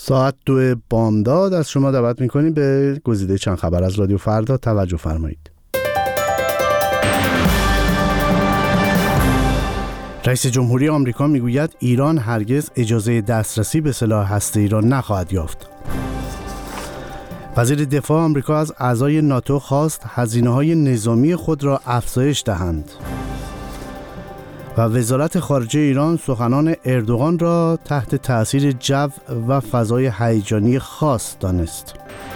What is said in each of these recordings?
ساعت 2 بامداد از شما دعوت می‌کنیم به گزیده چند خبر از رادیو فردا توجه فرمایید. رئیس جمهوری آمریکا میگوید ایران هرگز اجازه دسترسی به سلاح هسته‌ای را نخواهد یافت. وزیر دفاع آمریکا از اعضای ناتو خواست هزینه‌های نظامی خود را افزایش دهند. و وزارت خارجه ایران سخنان اردوغان را تحت تأثیر جو و فضای هیجانی خاص دانست.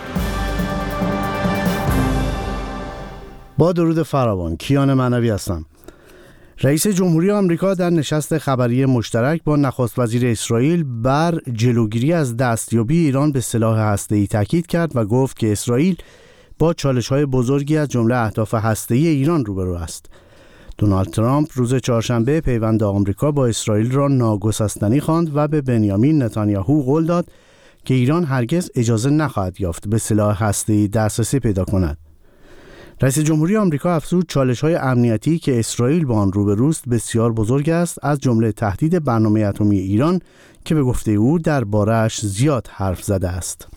با درود فراوان، کیان معنوی هستم. رئیس جمهوری آمریکا در نشست خبری مشترک با نخست وزیر اسرائیل بر جلوگیری از دستیابی ایران به سلاح هسته‌ای تاکید کرد و گفت که اسرائیل با چالش‌های بزرگی از جمله اهداف هسته‌ای ایران روبرو است. دونالد ترامپ روز چهارشنبه پیوند آمریکا با اسرائیل را ناگسستنی خواند و به بنیامین نتانیاهو قول داد که ایران هرگز اجازه نخواهد یافت به سلاح هسته‌ای دسترسی پیدا کند. رئیس جمهوری آمریکا افزود چالش‌های امنیتی که اسرائیل با آن روبروست بسیار بزرگ است، از جمله تهدید برنامه اتمی ایران که به گفته او درباره‌اش زیاد حرف زده است.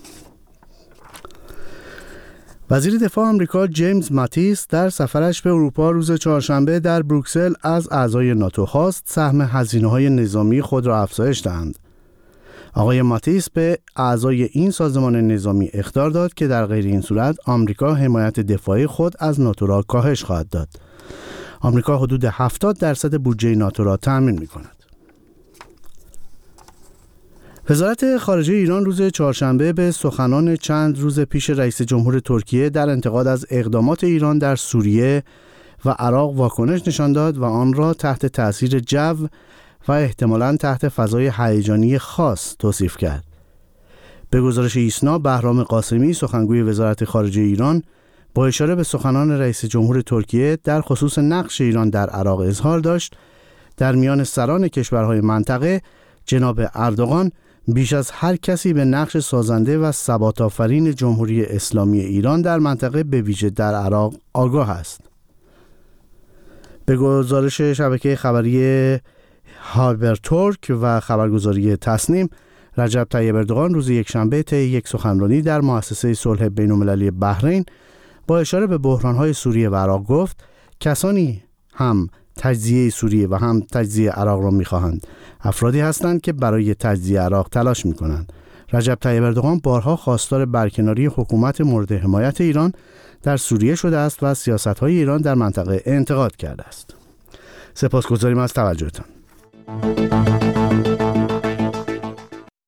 وزیر دفاع آمریکا جیمز ماتیس در سفرش به اروپا روز چهارشنبه در بروکسل از اعضای ناتو خواست سهم هزینه‌های نظامی خود را افزایش دهند. آقای ماتیس به اعضای این سازمان نظامی اخطار داد که در غیر این صورت آمریکا حمایت دفاعی خود از ناتو را کاهش خواهد داد. آمریکا حدود 70% بودجه ناتو را تأمین می‌کند. وزارت خارجه ایران روز چهارشنبه به سخنان چند روز پیش رئیس جمهور ترکیه در انتقاد از اقدامات ایران در سوریه و عراق واکنش نشان داد و آن را تحت تأثیر جو و احتمالاً تحت فضای هیجانی خاص توصیف کرد. به گزارش ایسنا، بهرام قاسمی سخنگوی وزارت خارجه ایران با اشاره به سخنان رئیس جمهور ترکیه در خصوص نقش ایران در عراق اظهار داشت در میان سران کشورهای منطقه جناب اردوغان بیش از هر کسی به نقش سازنده و ثبات‌آفرین جمهوری اسلامی ایران در منطقه به ویژه در عراق آگاه است. به گزارش شبکه خبری هابرتورک و خبرگزاری تصنیم، رجب طیب اردوغان روز یکشنبه طی یک سخنرانی در مؤسسه صلح بین‌المللی بحرین با اشاره به بحران‌های سوریه و عراق گفت کسانی هم تجزیه سوریه و هم تجزیه عراق را می‌خواهند افرادی هستند که برای تجزیه عراق تلاش می‌کنند. رجب طیب اردوغان بارها خواستار برکناری حکومت مورد حمایت ایران در سوریه شده است و سیاست‌های ایران در منطقه انتقاد کرده است. سپاسگزاریم از توجهتان.